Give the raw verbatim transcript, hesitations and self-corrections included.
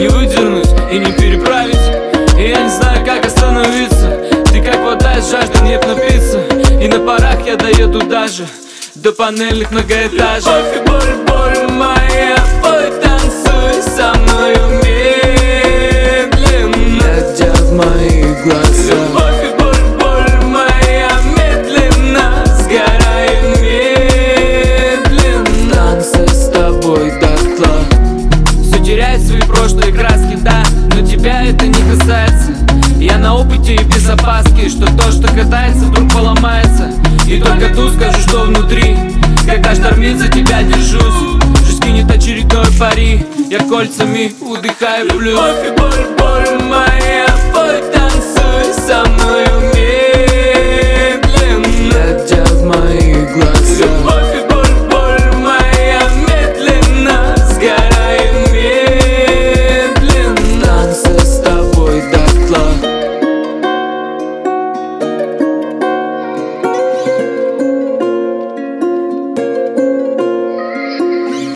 не выдернуть и не переправить. И я не знаю, как остановиться. Ты как вода из жажды, нет напиться. И на парах я доеду даже до панельных многоэтажек. Любовь и боль, боль моя, пой, танцуй со мною медленно, глядя в мои глаза. Любовь и боль, боль моя, медленно, сгораю медленно. Танцы с тобой дотла. Все теряет свои прошлые краски, да, но тебя это не касается. Я на опыте и без опаски, что то, что катается, вдруг поломается. И только тут скажу, что внутри, когда штормит, за тебя держусь. Жизнь кинет очередной пари, я кольцами удыхаю в плюс. Любовь и боль, боль моя, пой, танцуй со мною медленно, глядя в мои глаза. Любовь